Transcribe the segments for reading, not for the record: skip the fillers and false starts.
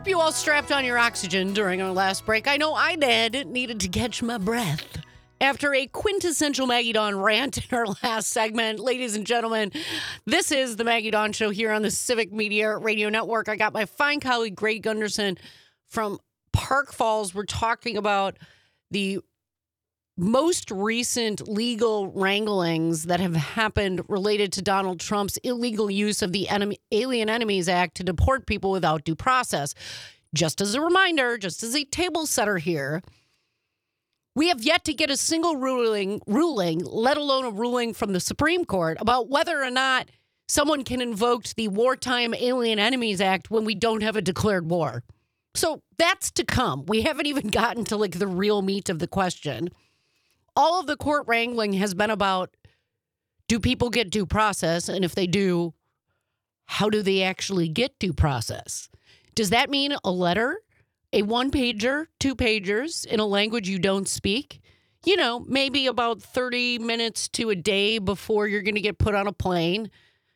hope you all strapped on your oxygen during our last break. I know I did. It needed to catch my breath. After a quintessential Maggie Dawn rant in our last segment, ladies and gentlemen, this is the Maggie Dawn Show here on the Civic Media Radio Network. I got my fine colleague, Greg Gunderson from Park Falls. We're talking about the most recent legal wranglings that have happened related to Donald Trump's illegal use of the Alien Enemies Act to deport people without due process. Just as a reminder, just as a table setter here, we have yet to get a single ruling, let alone a ruling from the Supreme Court about whether or not someone can invoke the Wartime Alien Enemies Act when we don't have a declared war. So that's to come. We haven't even gotten to the real meat of the question. All of the court wrangling has been about, do people get due process? And if they do, how do they actually get due process? Does that mean a letter, a one-pager, two-pagers in a language you don't speak? You know, maybe about 30 minutes to a day before you're going to get put on a plane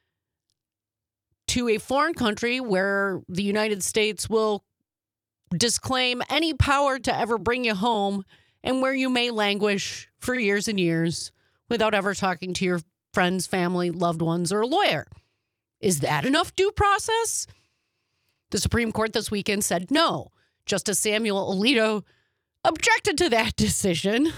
to a foreign country where the United States will disclaim any power to ever bring you home, and where you may languish for years and years without ever talking to your friends, family, loved ones, or a lawyer. Is that enough due process? The Supreme Court this weekend said no. Justice Samuel Alito objected to that decision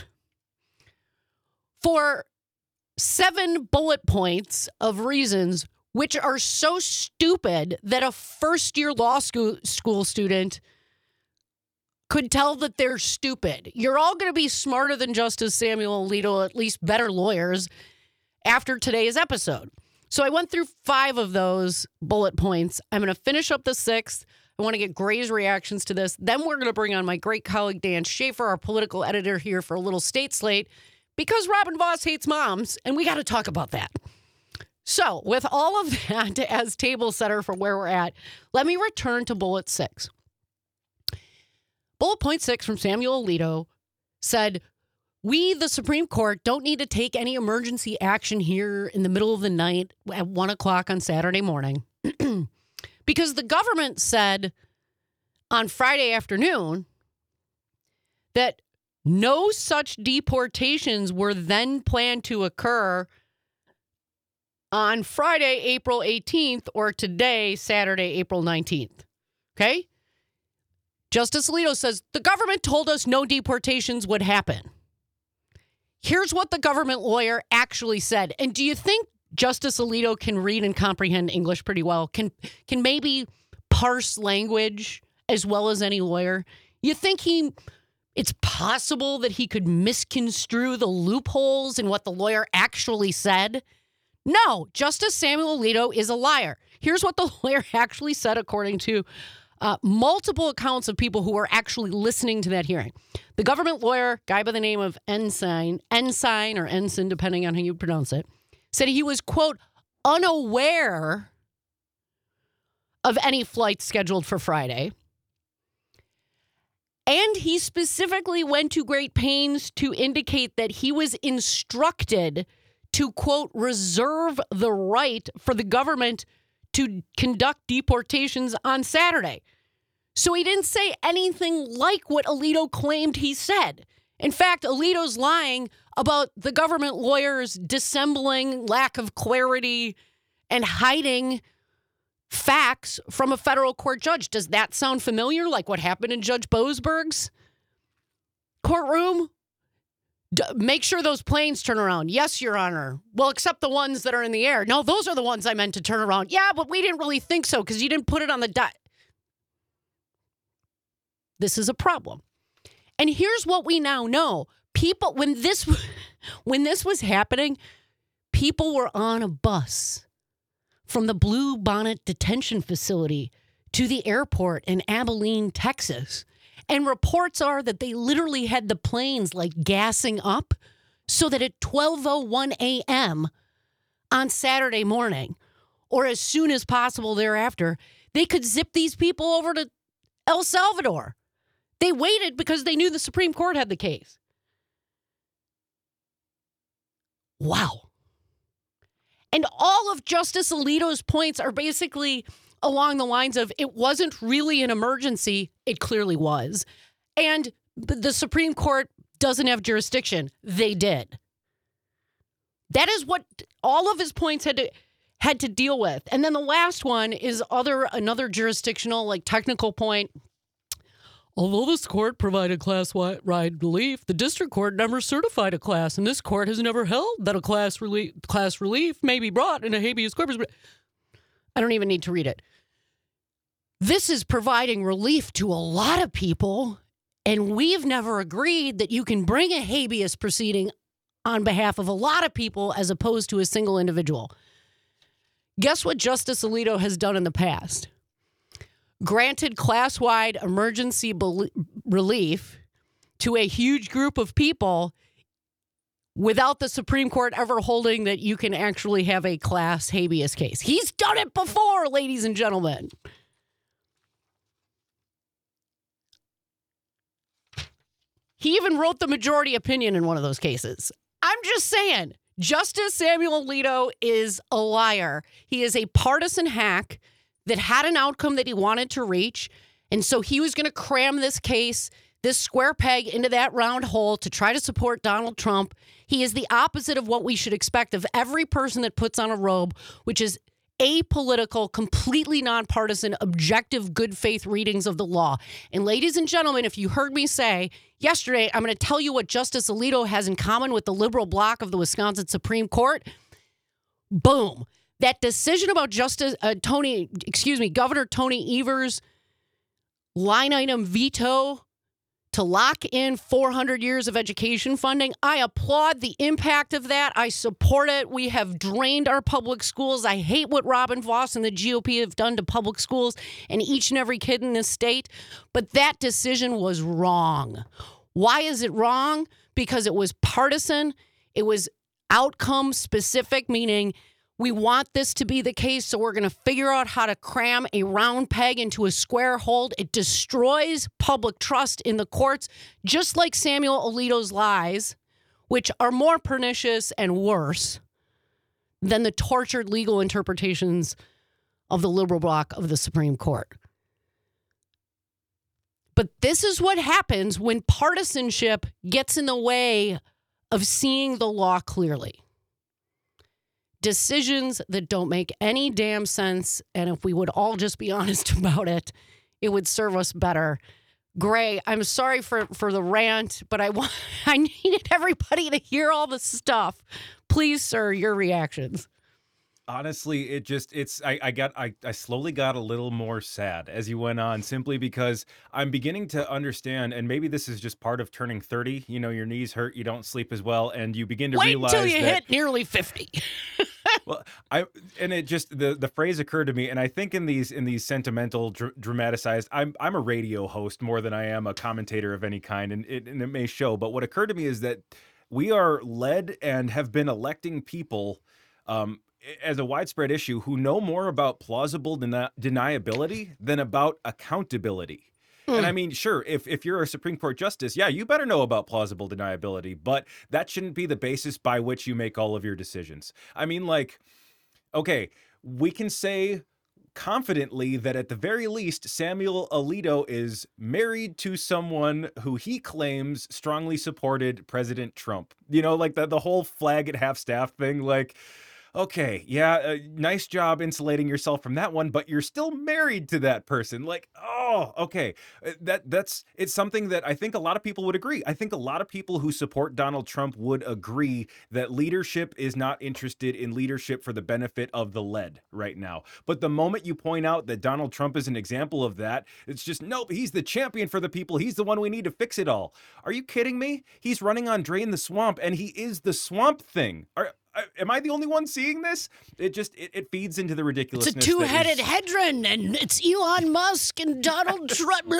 for 7 bullet points of reasons which are so stupid that a first-year law school student could tell that they're stupid. You're all going to be smarter than Justice Samuel Alito, at least better lawyers, after today's episode. So I went through 5 of those bullet points. I'm going to finish up the 6th. I want to get Gray's reactions to this. Then we're going to bring on my great colleague, Dan Schaefer, our political editor here for a little state slate, because Robin Voss hates moms, and we got to talk about that. So with all of that as table setter for where we're at, let me return to bullet 6. Bullet point 6 from Samuel Alito said, we, the Supreme Court, don't need to take any emergency action here in the middle of the night at 1 o'clock on Saturday morning because the government said on Friday afternoon that no such deportations were then planned to occur on Friday, April 18th, or today, Saturday, April 19th. Okay? Justice Alito says, the government told us no deportations would happen. Here's what the government lawyer actually said. And do you think Justice Alito can read and comprehend English pretty well? Can maybe parse language as well as any lawyer? You think it's possible that he could misconstrue the loopholes in what the lawyer actually said? No, Justice Samuel Alito is a liar. Here's what the lawyer actually said according to multiple accounts of people who were actually listening to that hearing. The government lawyer, guy by the name of Ensign or Ensign, depending on how you pronounce it, said he was, quote, unaware of any flights scheduled for Friday. And he specifically went to great pains to indicate that he was instructed to, quote, reserve the right for the government to conduct deportations on Saturday. So he didn't say anything like what Alito claimed he said. In fact, Alito's lying about the government lawyers dissembling lack of clarity and hiding facts from a federal court judge. Does that sound familiar, like what happened in Judge Boasberg's courtroom? Make sure those planes turn around. Yes, Your Honor. Well, except the ones that are in the air. No, those are the ones I meant to turn around. Yeah, but we didn't really think so because you didn't put it on the dot. This is a problem. And here's what we now know. People, when this was happening, people were on a bus from the Blue Bonnet Detention Facility to the airport in Abilene, Texas. And reports are that they literally had the planes gassing up so that at 12:01 a.m. on Saturday morning, or as soon as possible thereafter, they could zip these people over to El Salvador. They waited because they knew the Supreme Court had the case. Wow. And all of Justice Alito's points are basically along the lines of it wasn't really an emergency. It clearly was. And the Supreme Court doesn't have jurisdiction. They did. That is what all of his points had to deal with. And then the last one is another jurisdictional, like technical point. Although this court provided class-wide relief, the district court never certified a class, and this court has never held that a class relief may be brought in a habeas corpus. I don't even need to read it. This is providing relief to a lot of people, and we've never agreed that you can bring a habeas proceeding on behalf of a lot of people as opposed to a single individual. Guess what Justice Alito has done in the past? Granted class-wide emergency relief to a huge group of people without the Supreme Court ever holding that you can actually have a class habeas case. He's done it before, ladies and gentlemen. He even wrote the majority opinion in one of those cases. I'm just saying, Justice Samuel Alito is a liar. He is a partisan hack that had an outcome that he wanted to reach. And so he was going to cram this case, this square peg, into that round hole to try to support Donald Trump. He is the opposite of what we should expect of every person that puts on a robe, which is apolitical, completely nonpartisan, objective, good faith readings of the law. And ladies and gentlemen, if you heard me say yesterday, I'm going to tell you what Justice Alito has in common with the liberal bloc of the Wisconsin Supreme Court. Boom. That decision about Governor Tony Evers' line item veto to lock in 400 years of education funding, I applaud the impact of that. I support it. We have drained our public schools. I hate what Robin Vos and the GOP have done to public schools and each and every kid in this state. But that decision was wrong. Why is it wrong? Because it was partisan. It was outcome specific, meaning we want this to be the case, so we're going to figure out how to cram a round peg into a square hole. It destroys public trust in the courts, just like Samuel Alito's lies, which are more pernicious and worse than the tortured legal interpretations of the liberal bloc of the Supreme Court. But this is what happens when partisanship gets in the way of seeing the law clearly. Decisions that don't make any damn sense, and if we would all just be honest about it, it would serve us better. Gray, I'm sorry for the rant, but I needed everybody to hear all the stuff. Please, sir, your reactions. Honestly, I slowly got a little more sad as you went on, simply because I'm beginning to understand, and maybe this is just part of turning 30. You know, your knees hurt, you don't sleep as well, and you begin to realize until you hit nearly 50. Well, the phrase occurred to me, and I think in these sentimental, dramatized. I'm a radio host more than I am a commentator of any kind, and it may show. But what occurred to me is that we are led and have been electing people as a widespread issue who know more about plausible deniability than about accountability. And I mean, sure, if you're a Supreme Court justice, yeah, you better know about plausible deniability, but that shouldn't be the basis by which you make all of your decisions. I mean, like, okay, we can say confidently that at the very least, Samuel Alito is married to someone who he claims strongly supported President Trump. You know, like the whole flag at half-staff thing, like, okay, yeah, nice job insulating yourself from that one, but you're still married to that person. Like, oh, okay. It's something that I think a lot of people would agree. I think a lot of people who support Donald Trump would agree that leadership is not interested in leadership for the benefit of the led right now. But the moment you point out that Donald Trump is an example of that, it's just, nope, he's the champion for the people. He's the one we need to fix it all. Are you kidding me? He's running on Drain the Swamp, and he is the Swamp Thing. Am I the only one seeing this? It feeds into the ridiculousness. It's a two-headed hedron, and it's Elon Musk and Donald Trump.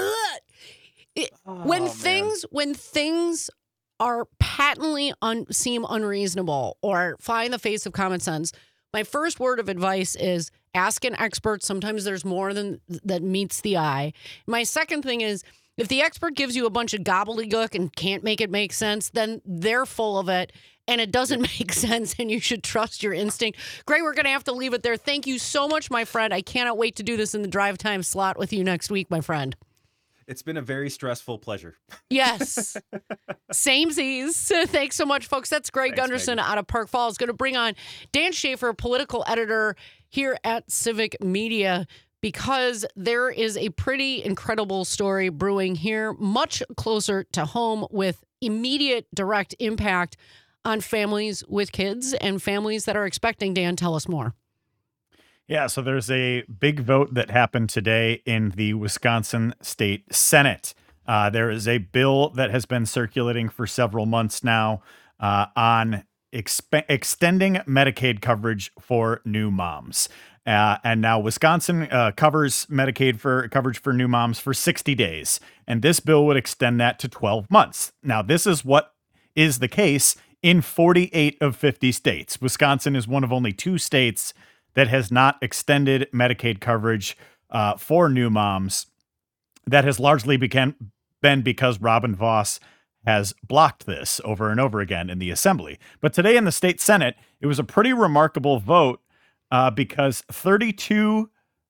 When things are patently seem unreasonable or fly in the face of common sense, my first word of advice is ask an expert. Sometimes there's more than that meets the eye. My second thing is, if the expert gives you a bunch of gobbledygook and can't make it make sense, then they're full of it. and it doesn't make sense, and you should trust your instinct. Gray, we're going to have to leave it there. Thank you so much, my friend. I cannot wait to do this in the drive time slot with you next week, my friend. It's been a very stressful pleasure. Yes. Samesies. Thanks so much, folks. That's Greg Gunderson out of Park Falls. Going to bring on Dan Schaefer, political editor here at Civic Media, because there is a pretty incredible story brewing here, much closer to home, with immediate direct impact on families with kids and families that are expecting. Dan, tell us more. Yeah, so there's a big vote that happened today in the Wisconsin State Senate. There is a bill that has been circulating for several months now on extending Medicaid coverage for new moms. And now Wisconsin covers Medicaid coverage for new moms for 60 days. And this bill would extend that to 12 months. Now, this is what is the case in 48 of 50 states. Wisconsin is one of only 2 states that has not extended Medicaid coverage for new moms. That has largely been because Robin Vos has blocked this over and over again in the Assembly. But today in the state Senate, it was a pretty remarkable vote because 32-1,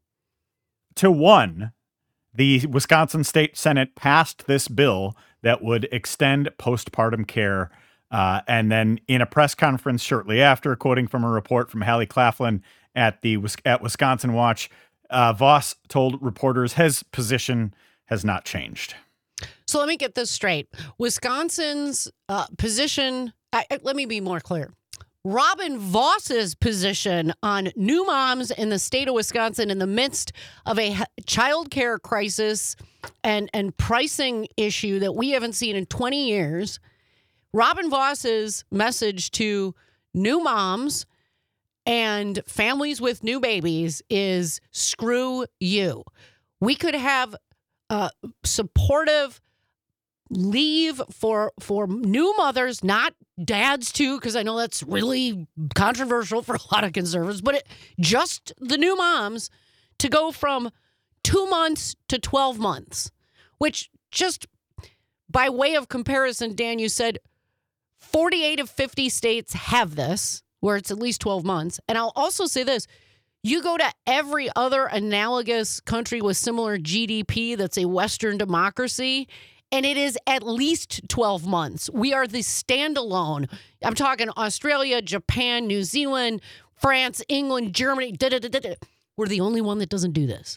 the Wisconsin State Senate passed this bill that would extend postpartum care. And then in a press conference shortly after, quoting from a report from Hallie Claflin at Wisconsin Watch, Vos told reporters his position has not changed. So let me get this straight. Wisconsin's position, let me be more clear. Robin Vos's position on new moms in the state of Wisconsin in the midst of a child care crisis and pricing issue that we haven't seen in 20 years. Robin Vos's message to new moms and families with new babies is screw you. We could have supportive leave for new mothers, not dads too, because I know that's really controversial for a lot of conservatives, but just the new moms to go from 2 months to 12 months, which just by way of comparison, Dan, you said 48 of 50 states have this, where it's at least 12 months. And I'll also say this. You go to every other analogous country with similar GDP that's a Western democracy, and it is at least 12 months. We are the standalone. I'm talking Australia, Japan, New Zealand, France, England, Germany. We're the only one that doesn't do this.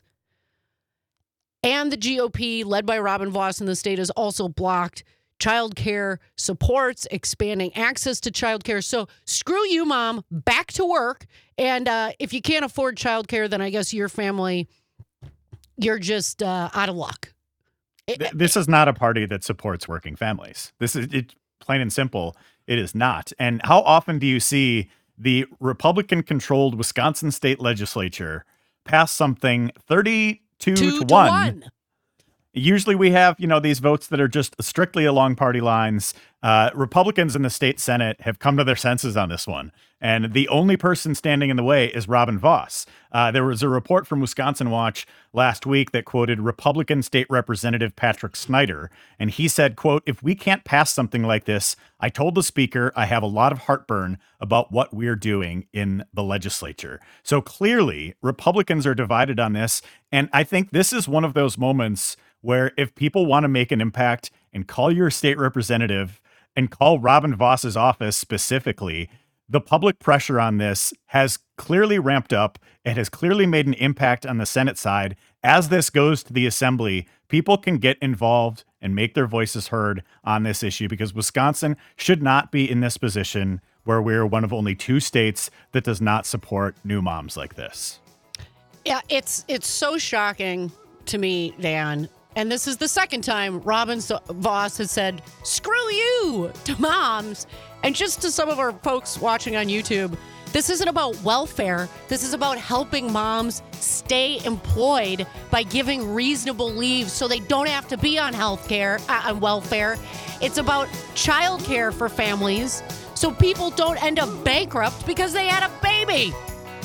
And the GOP, led by Robin Vos in the state, has also blocked child care supports, expanding access to child care. So screw you, mom, back to work. And if you can't afford child care, then I guess your family, you're just out of luck. This is not a party that supports working families. This is it, plain and simple. It is not. And how often do you see the Republican-controlled Wisconsin state legislature pass something 32 to 1? Usually we have, these votes that are just strictly along party lines. Republicans in the state Senate have come to their senses on this one. And the only person standing in the way is Robin Vos. There was a report from Wisconsin Watch last week that quoted Republican State Representative Patrick Snyder. And he said, quote, "If we can't pass something like this, I told the speaker I have a lot of heartburn about what we're doing in the legislature." So clearly Republicans are divided on this. And I think this is one of those moments where if people want to make an impact and call your state representative and call Robin Vos's office specifically, the public pressure on this has clearly ramped up. It has clearly made an impact on the Senate side. As this goes to the Assembly, people can get involved and make their voices heard on this issue, because Wisconsin should not be in this position where we're one of only 2 states that does not support new moms like this. Yeah, it's so shocking to me, Dan. And this is the second time Robin Vos has said, screw you to moms. And just to some of our folks watching on YouTube, this isn't about welfare. This is about helping moms stay employed by giving reasonable leave so they don't have to be on on welfare. It's about childcare for families so people don't end up bankrupt because they had a baby.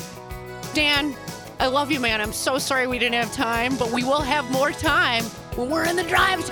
Dan, I love you, man. I'm so sorry we didn't have time, but we will have more time when we're in the drive